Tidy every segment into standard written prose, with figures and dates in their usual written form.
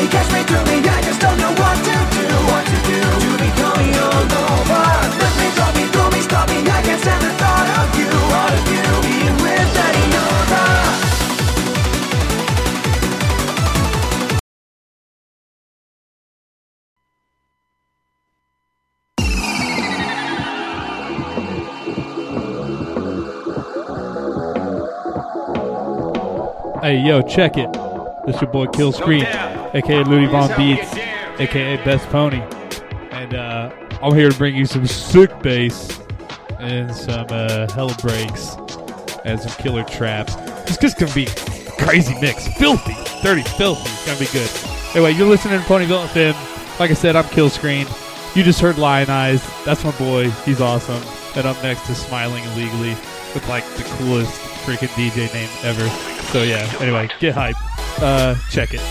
catch me, do me, I just don't know what to do. To be going all over. Lift me, drop me, throw me, stop me, I can't stand the thought of you. Being with any other. Hey, yo, check it. This your boy Kill Screen, a.k.a. Ludi Von Beats, a.k.a. Best Pony. And I'm here to bring you some sick bass and some hella breaks and some killer trap. It's just going to be a crazy mix. Filthy. Dirty, filthy. It's going to be good. Anyway, you're listening to Ponyville FM. Like I said, I'm Kill Screen. You just heard Lion Eyes. That's my boy. He's awesome. And up next is Smiling Illegally with like the coolest freaking DJ name ever. So yeah, anyway, get hype. Check it.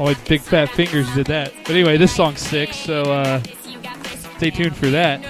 my big fat fingers did that. But anyway, this song's sick, so stay tuned for that.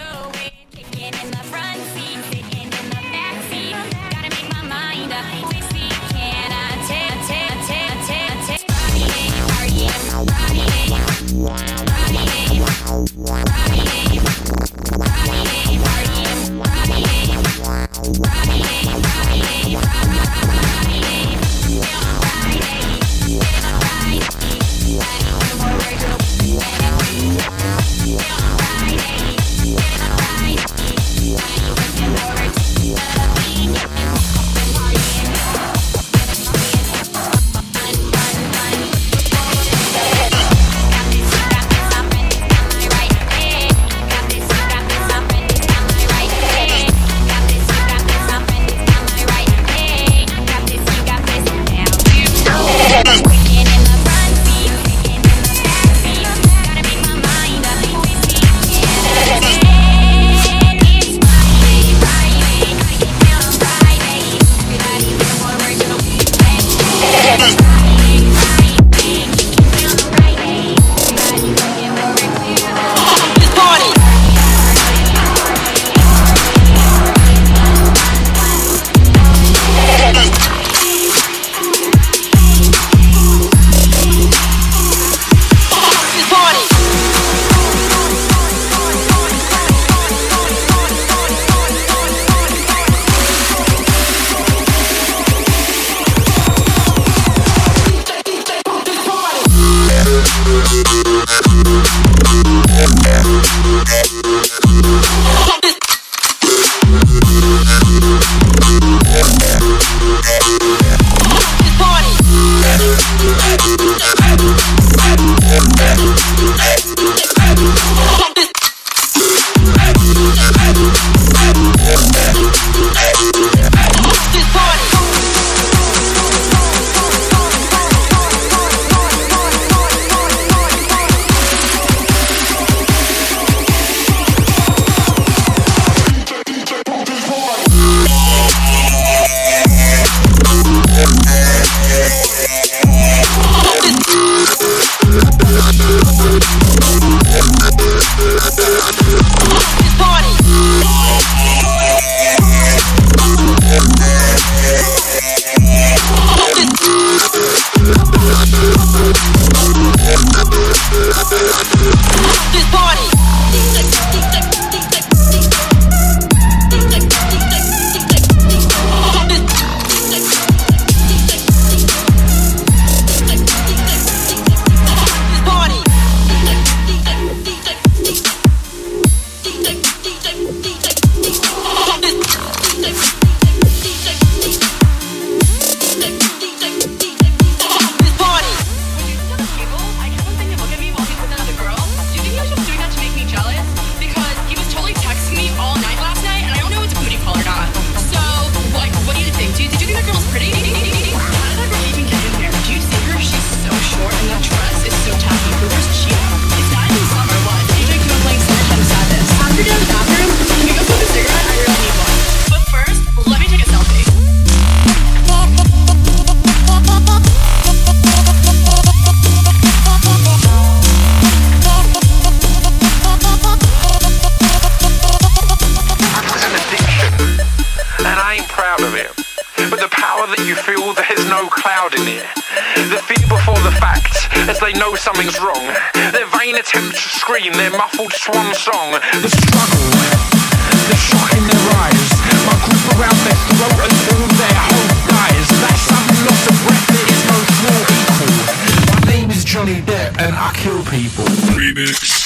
Something's wrong. Their vain attempt to scream their muffled swan song. The struggle, the shock in their eyes, my grip around their throat and all their hope dies. That sudden loss of breath, there is no small equal. My name is Johnny Depp and I kill people. Remix.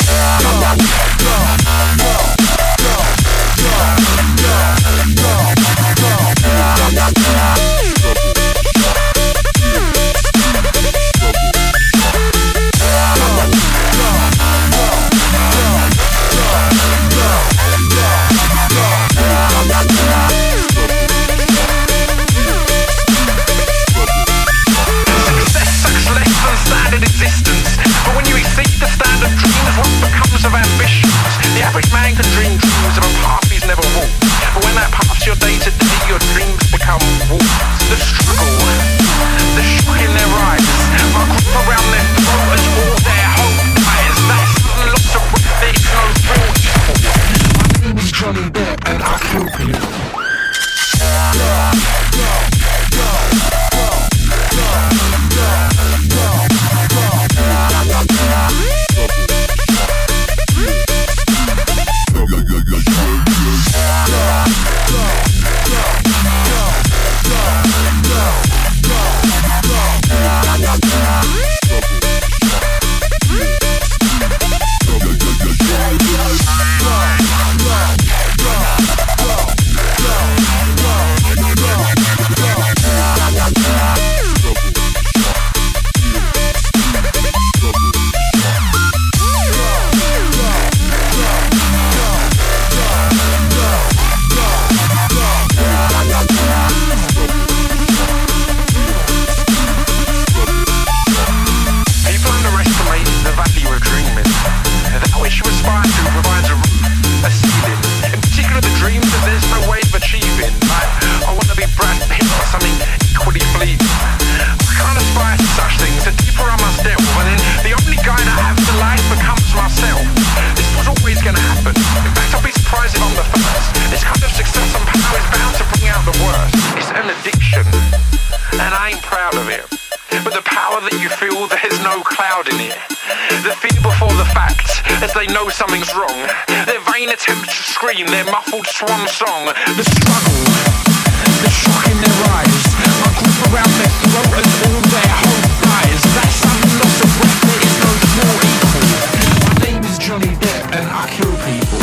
Existence, but when you exceed the standard dreams, what becomes of ambitions? The average man can dream cloud in it. The fear before the fact, as they know something's wrong. Their vain attempt to scream their muffled swan song. The struggle, the shock in their eyes. My grip around their throat as all their hope dies. That sudden loss of breath, there is no small equal. My name is Johnny Depp and I kill people.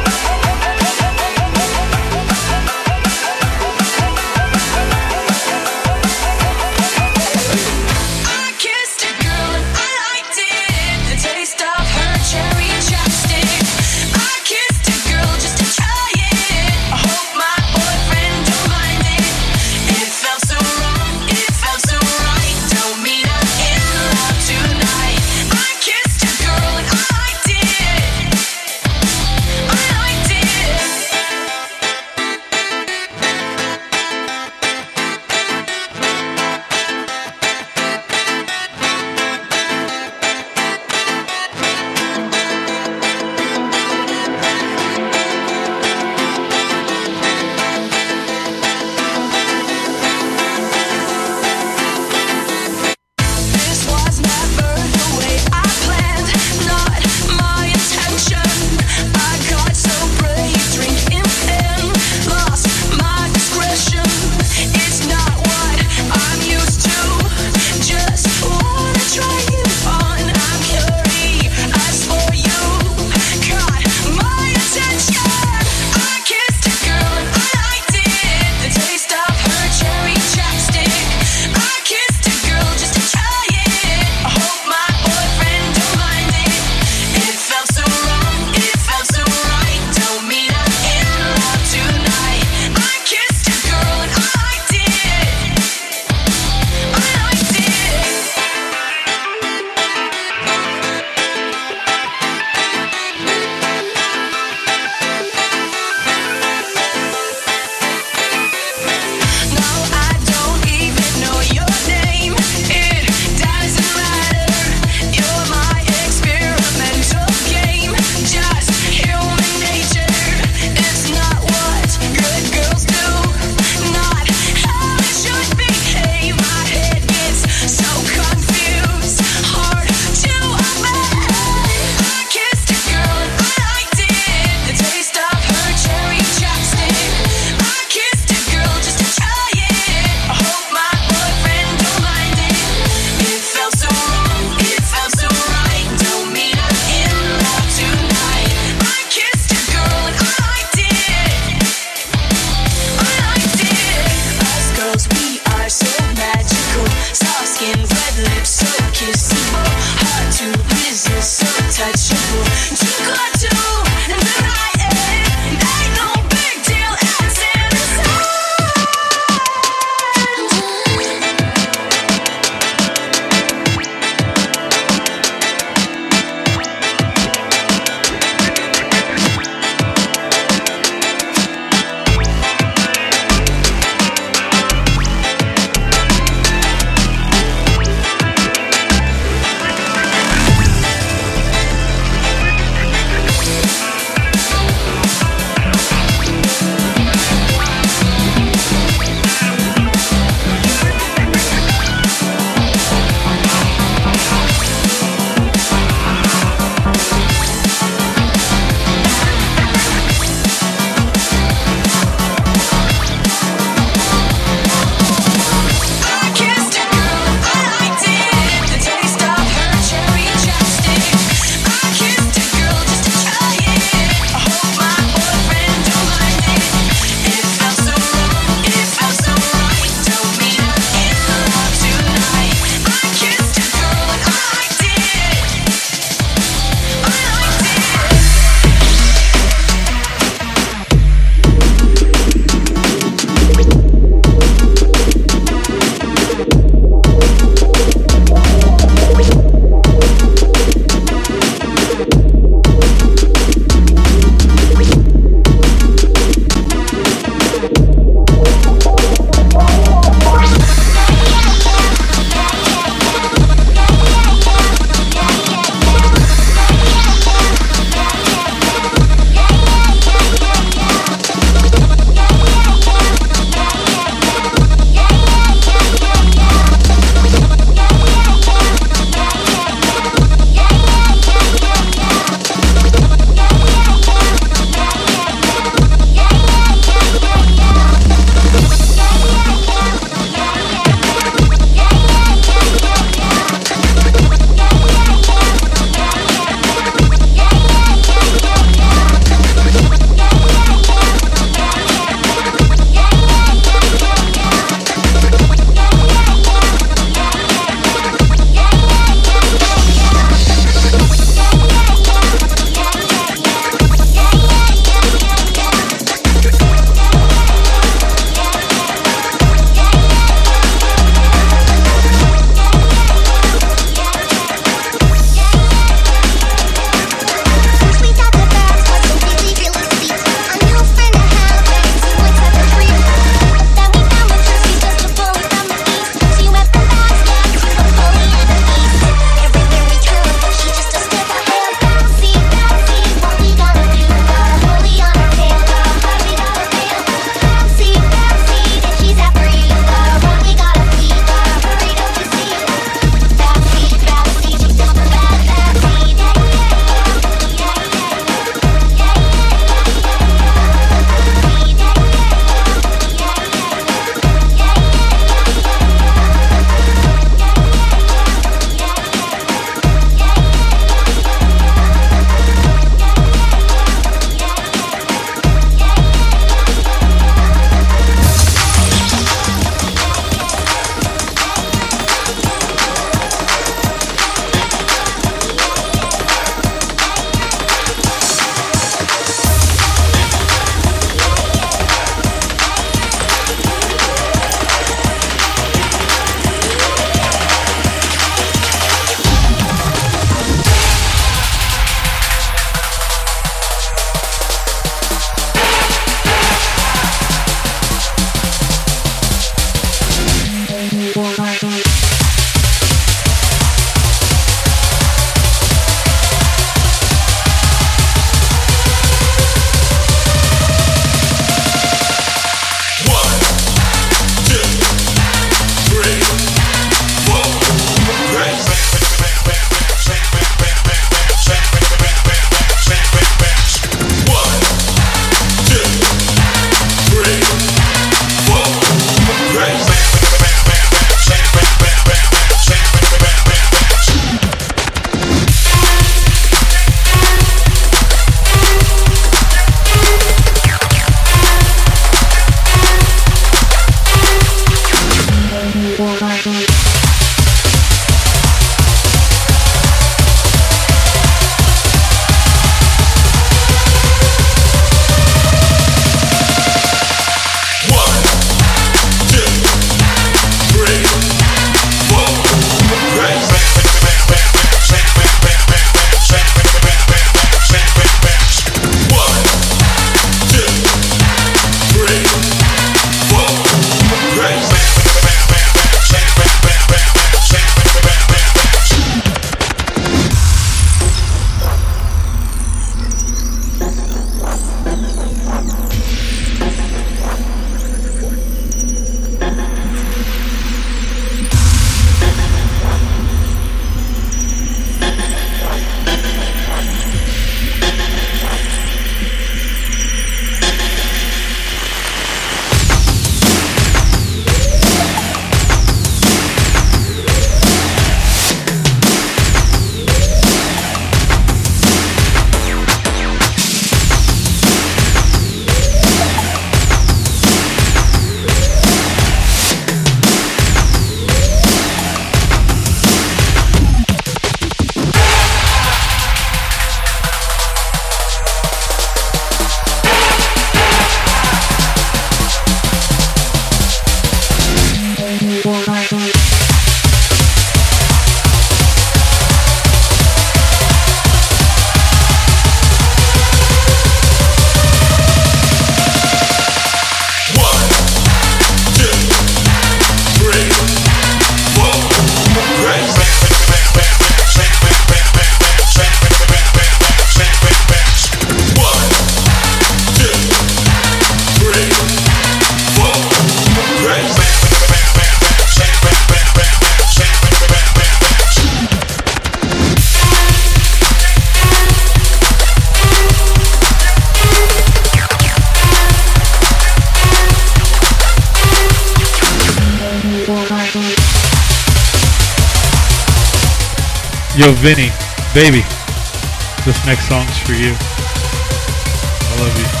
Yo, Vinny, baby, this next song's for you. I love you.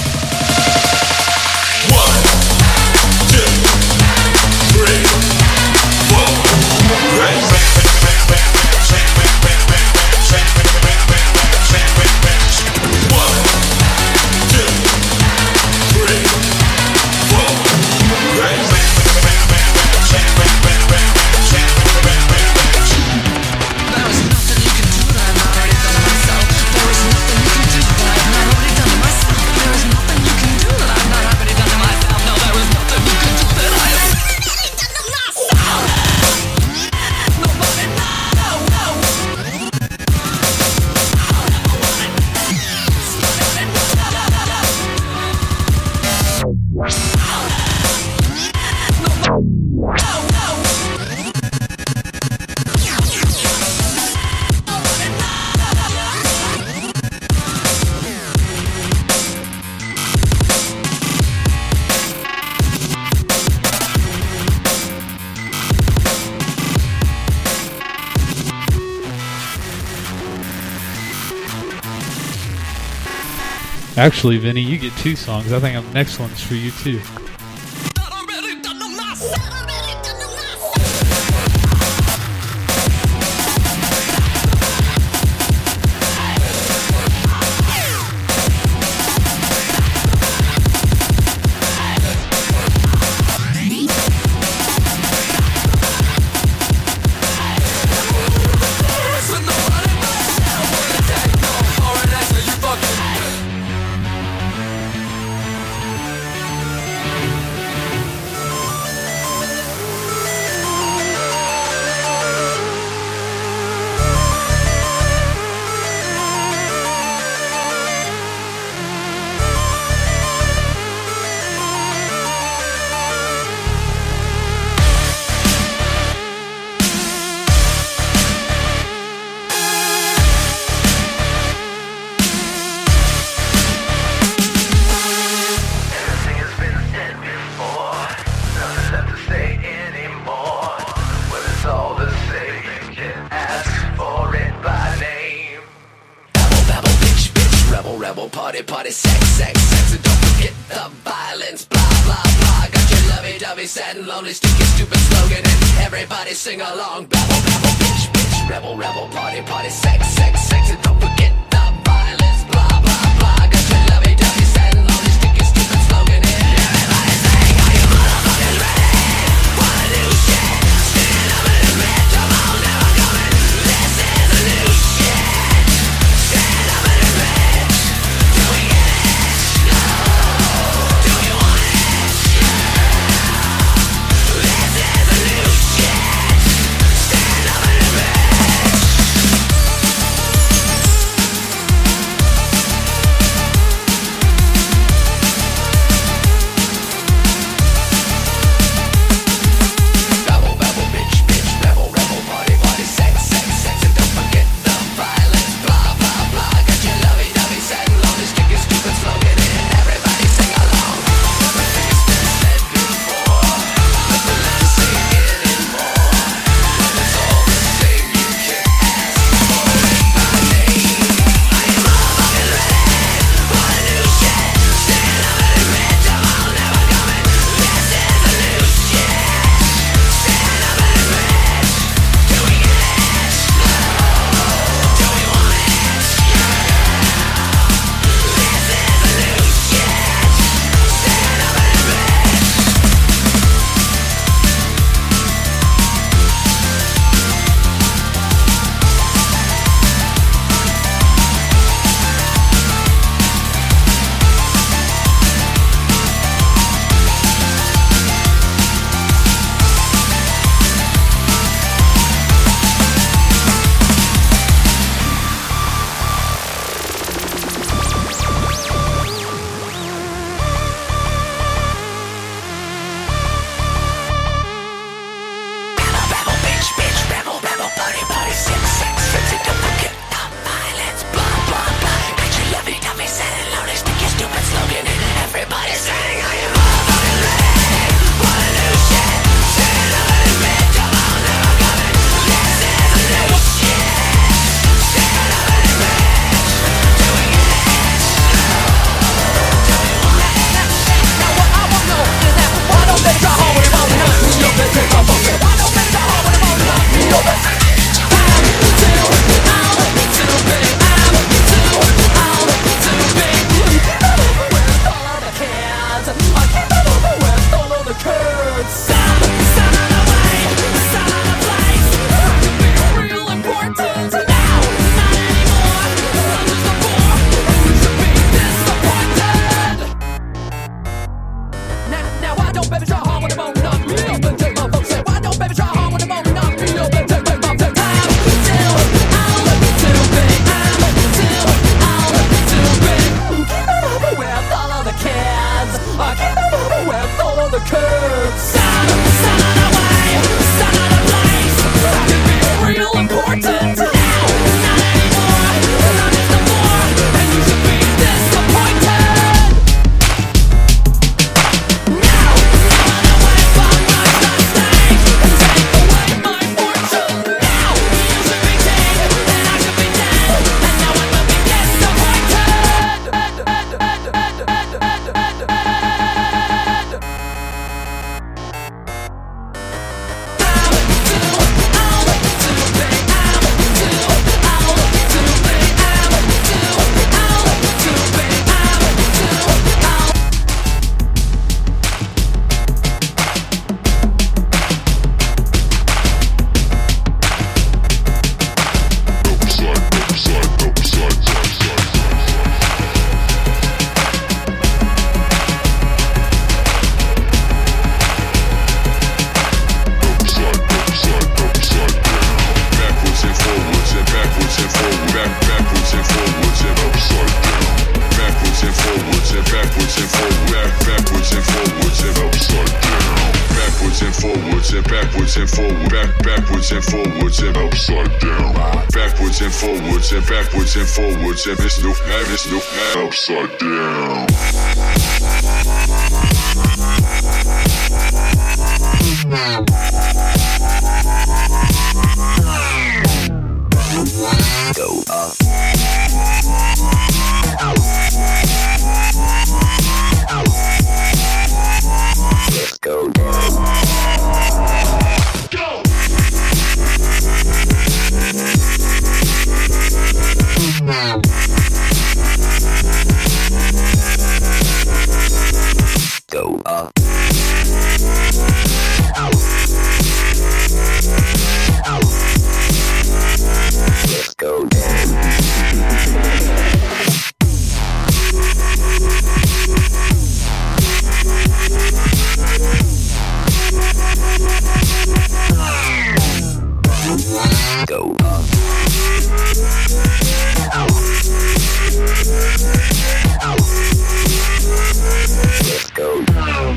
Actually, Vinny, you get 2 songs. I think the next one's for you too. Party, sex, and don't forget the violence, blah, blah, blah. Got your lovey-dovey, sad and lonely, sticky, stupid slogan, and everybody sing along. Babble, babble, bitch, rebel, party, sex, and don't forget the violence, blah, blah, blah. Got your lovey-dovey, sad and lonely, sticky, stupid slogan, and everybody sing. Are you motherfucking ready? Wanna do shit? Stand up in the red, come on, never coming. This is a new shit. Stand up in the red. Do we get it? No. Do you want it? This is a new shit. Stand up in the red. forwards and backwards and forward, backwards and forwards and upside down. Backwards and forwards and backwards and forwards and this new upside down. Go up. Let's go down. Go. Go up. Let's go down. Go up. Let's go down.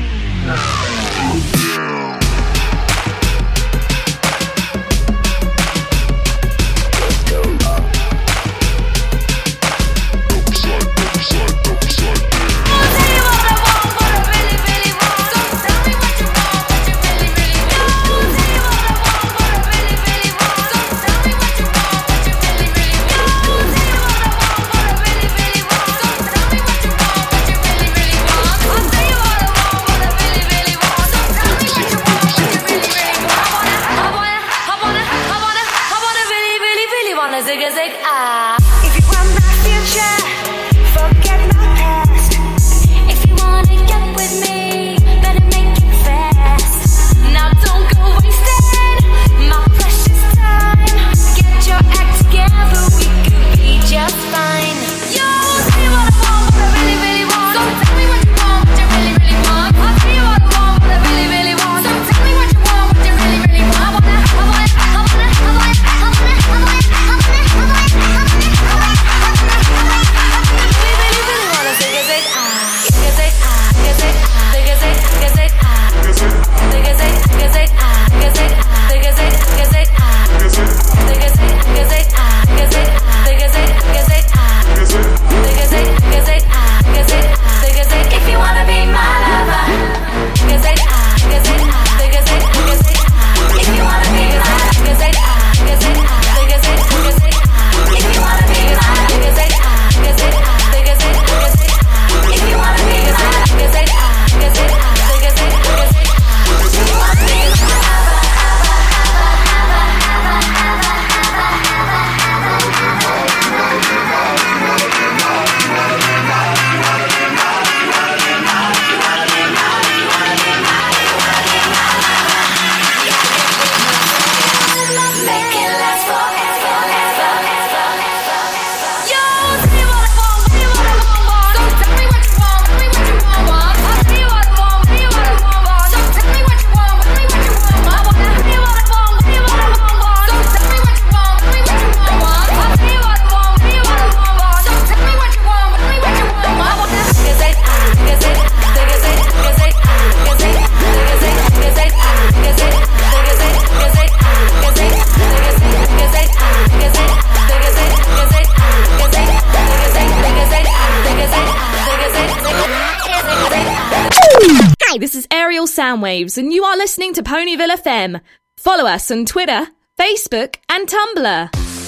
Soundwaves, and you are listening to Ponyville FM. Follow us on Twitter, Facebook, and Tumblr.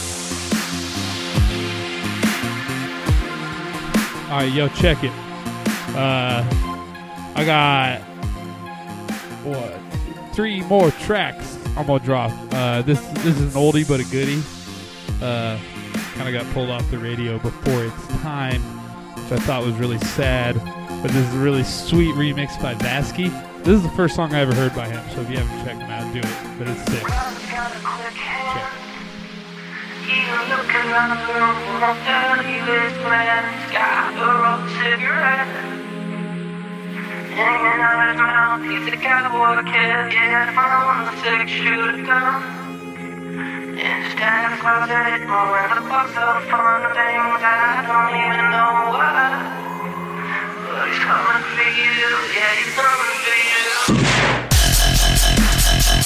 Alright, yo, check it. I got 3 more tracks I'm gonna drop. This is an oldie but a goodie. Kind of got pulled off the radio before its time, which I thought was really sad. But this is a really sweet remix by Vasky. This is the first song I ever heard by him, so if you haven't checked him out, do it. But it's sick. Check. Look around the room, I'll tell you this man's got a rolled cigarette hanging out his mouth. He's a cowboy kid, yeah, from the 6-shooter gun. In his dad's closet, mowing the box of fun things I don't even know why. But he's coming for you, yeah, he's coming for you.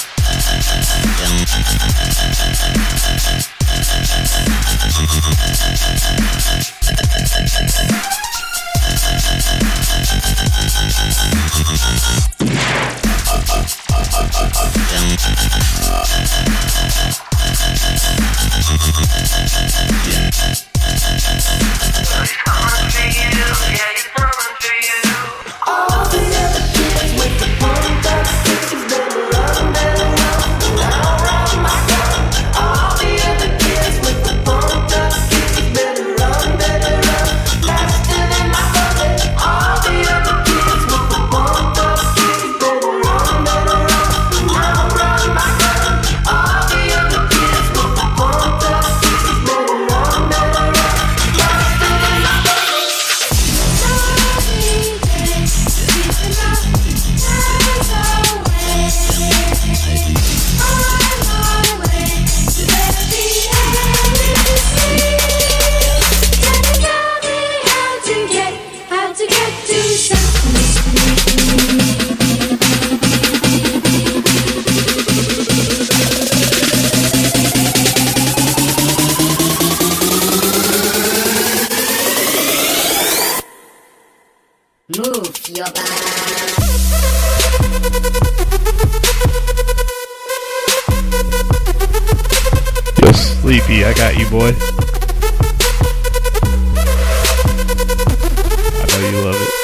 beefy. I got you, boy. I know you love it.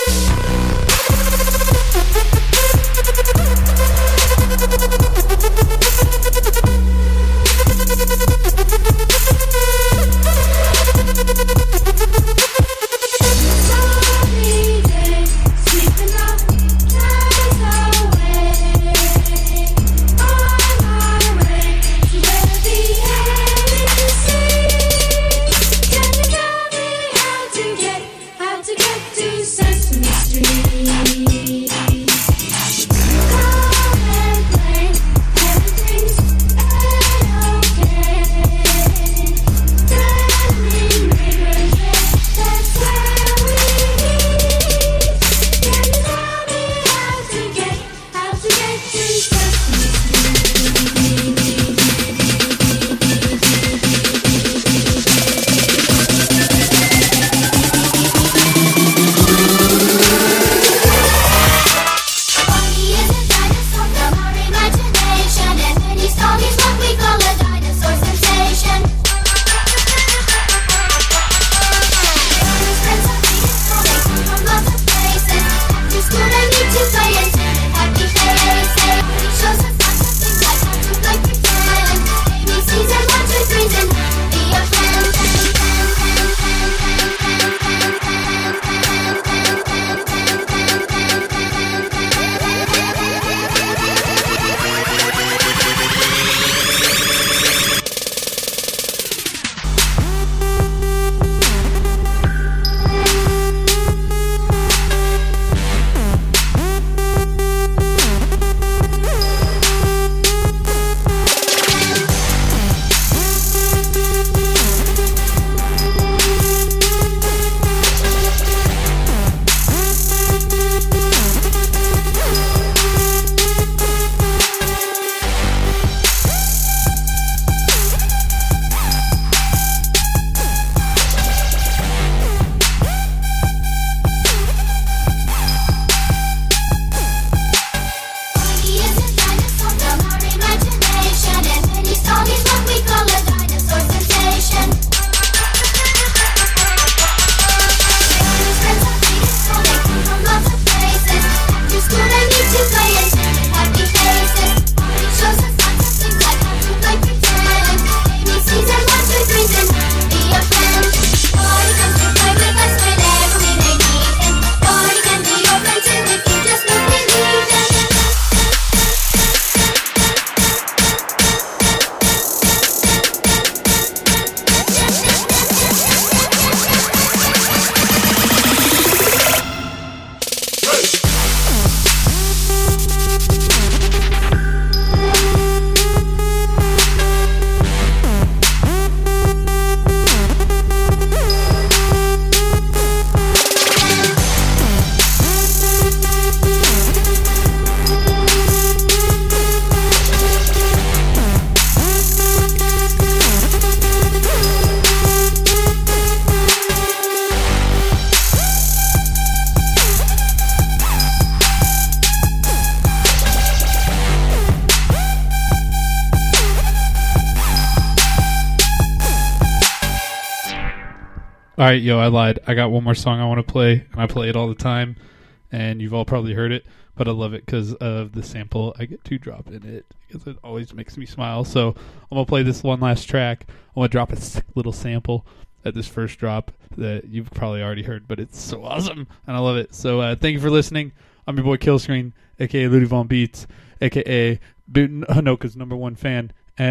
Alright, yo, I lied. I got one more song I want to play, and I play it all the time, and you've all probably heard it, but I love it because of the sample I get to drop in it, because it always makes me smile. So I'm going to play this one last track. I'm going to drop a sick little sample at this first drop that you've probably already heard, but it's so awesome, and I love it. So thank you for listening. I'm your boy Killscreen, a.k.a. Ludie Von Beats, a.k.a. Hanoka's #1 fan,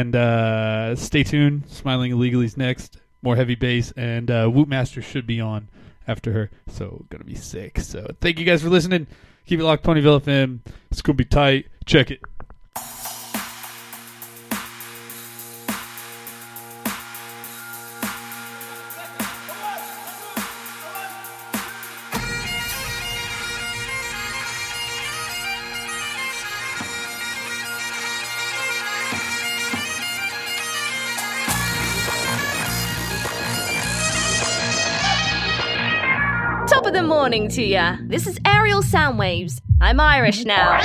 and stay tuned. Smiling Illegally's next. More heavy bass, and Wootmaster should be on after her, so gonna be sick. So thank you guys for listening. Keep it locked, Ponyville FM. It's gonna be tight. Check it. Top of the morning to ya. This is Aerial Soundwaves. I'm Irish now.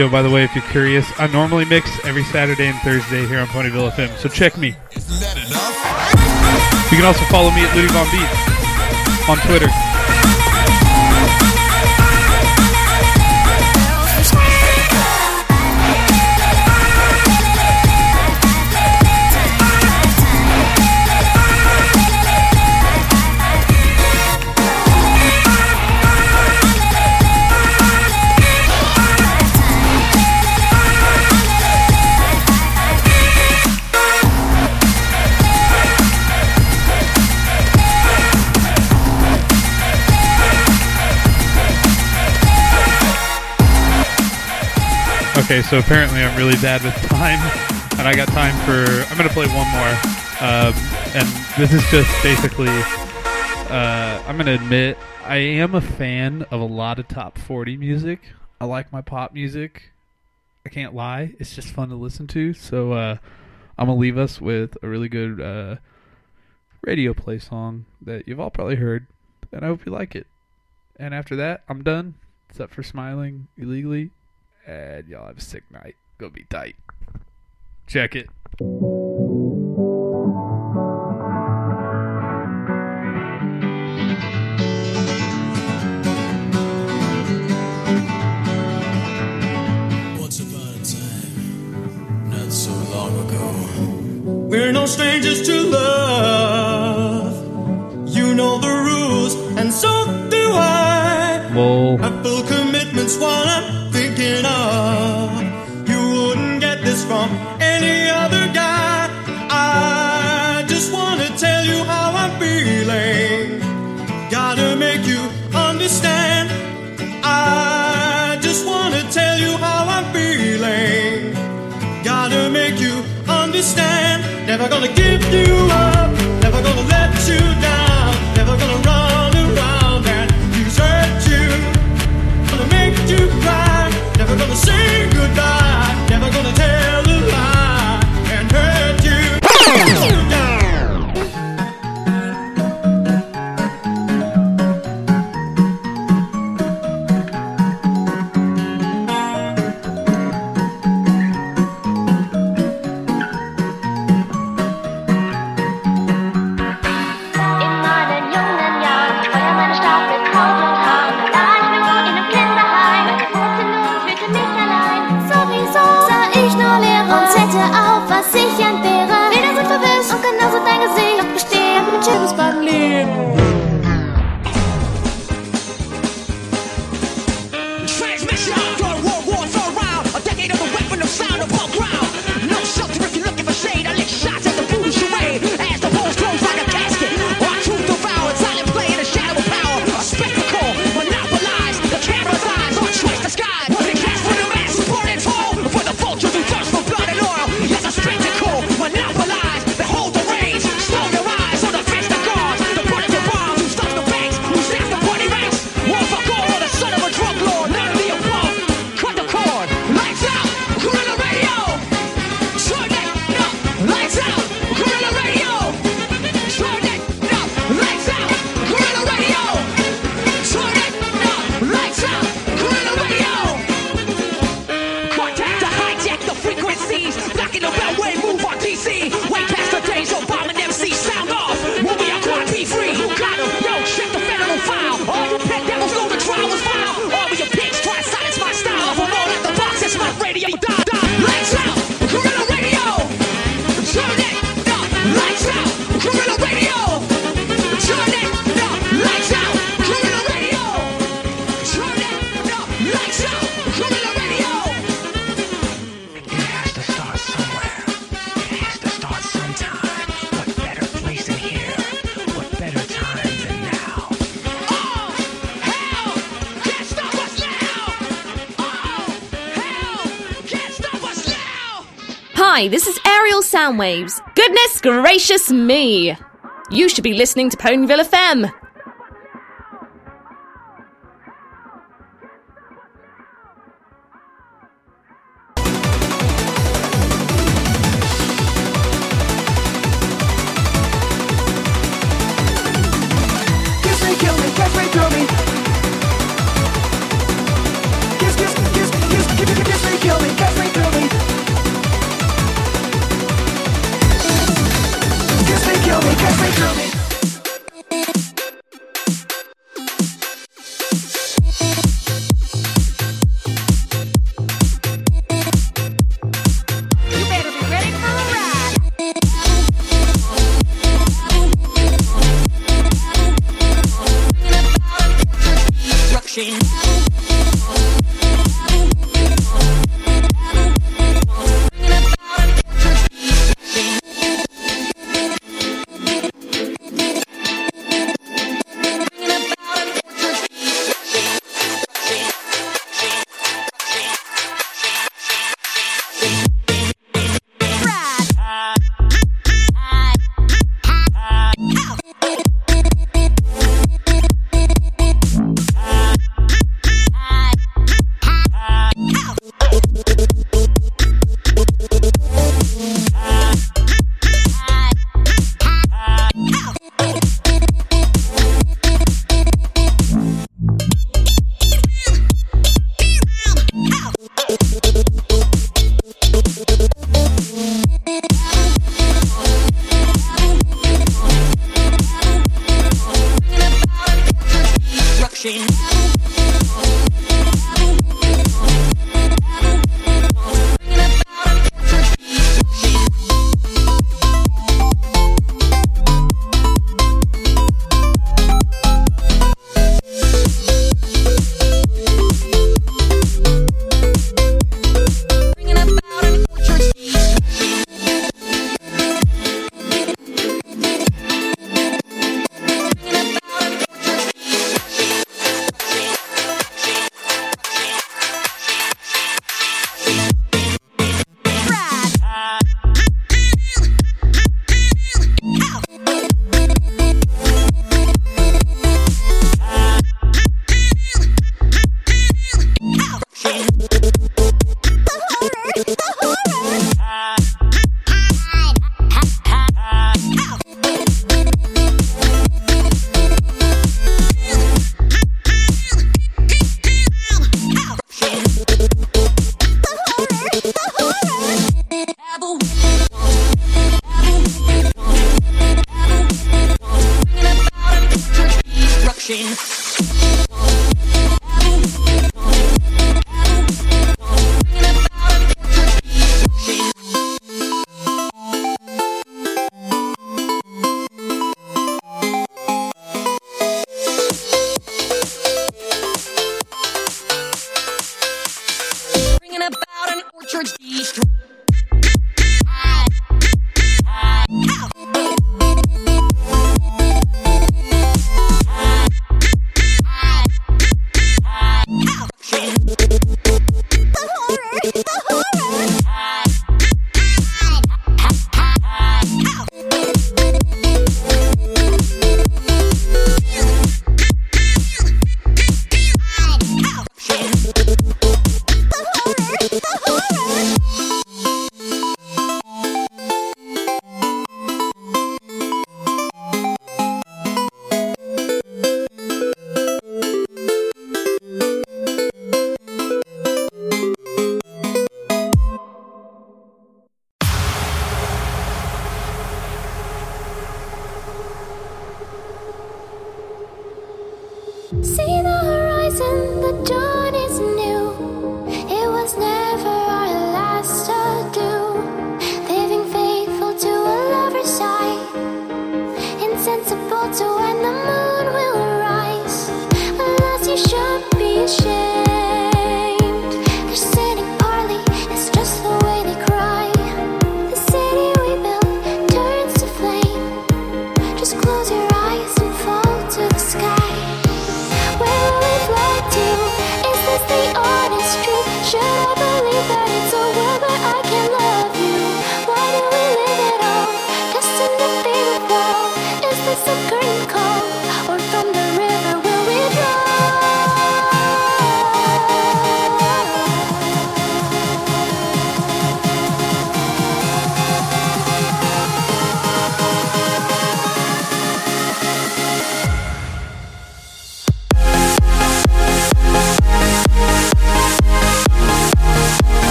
Yo, by the way, if you're curious, I normally mix every Saturday and Thursday here on Ponyville FM, so check me. You can also follow me at Ludi Von Beats on Twitter. Okay, so apparently I'm really bad with time, and I got time for... I'm going to play one more, and this is just basically... I'm going to admit, I am a fan of a lot of top 40 music. I like my pop music. I can't lie. It's just fun to listen to, so I'm going to leave us with a really good radio play song that you've all probably heard, and I hope you like it. And after that, I'm done, except for smiling illegally. And y'all have a sick night. Go be tight. Check it. Once upon a time, not so long ago, we're no strangers to love. You know the rules, and so do I. Whoa. I full commitment's what I'm thinking of. You wouldn't get this from any other guy. I just wanna tell you how I'm feeling. Gotta make you understand. I just wanna tell you how I'm feeling. Gotta make you understand. Never gonna give you up. Never gonna let you down. Never gonna run around and desert you. Gonna make you cry. Never gonna say goodbye. Never gonna tell a lie and hurt you. In meinen jungen Jahren war meine Stadt mit Kraut und Haaren. Da ich nur in einem Kinderheim, meine Wurzeln und fühlte mich allein. Sowieso sah ich nur Leere und zählte auf, was ich entbehre. Bilder sind verwischt und genauso dein Gesicht. Doch bestehen mit Chips beim Leben. Transmission during World War III round. A decade of the weapon of sound of punk ground. No shelter if you're looking for shade. I lick shots at the voodoo charade. As the walls close like a casket. Our truth devoured. Silent play in the shadow of power. A spectacle. Monopolized. The camera's eyes on choice the skies. They cast for the mass supported toll. For the vultures who thirst for blood and oil. Yes, a spectacle. Monopolized. They hold the reins. Stone their eyes on the fence the guards. The bullets of bombs who stuff the banks. Who snaps the party ranks. War for gold. The son of a drug lord. None of the above. Cut the cord. Lights out. Guerrilla radio. Turn it up. Lights out. Guerrilla radio. Turn it up. Lights out. Guerrilla radio. Turn it up. Lights out. Guerrilla radio. Contact to hijack the frequencies. Blocking the railway move on DC. Way past the days of bombing MC. Sound off. Movie on quad be free. Who got him? Yo, check the federal file. All you pet devils know the trial was vile. All of your pigs try to silence my style. If I'm all at the box, it's my radio. Die, die. Lights out. Guerrilla radio. Turn it up. Lights out. Guerrilla radio. Turn it up. Lights out. Guerrilla radio. Turn it up. Lights out. Guerrilla radio. It has to start somewhere. It has to start sometime. What better place than here? What better time than now? Oh, hell! Can't stop us now! Oh, hell! Can't stop us now! Hi, this is Aerial Soundwaves. Goodness gracious me! You should be listening to Ponyville FM. Kiss me, kill me, catch me, throw me. Kiss me, See the horizon, the dawn is new. It was never our last adieu. Living faithful to a lover's side, insensible to when the moon will rise. Alas, you should be ashamed. They're sitting parley, it's just the way they cry. The city we built turns to flame. Just close your eyes and fall to the sky. Where we fly to is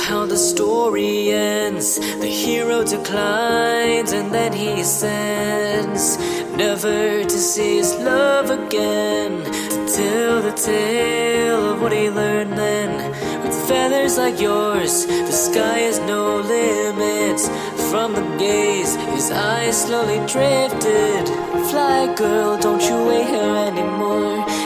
how the story ends. The hero declines and then he ascends, never to see his love again, to tell the tale of what he learned then. With feathers like yours, the sky has no limits. From the gaze, his eyes slowly drifted. Fly girl, don't you wait here anymore.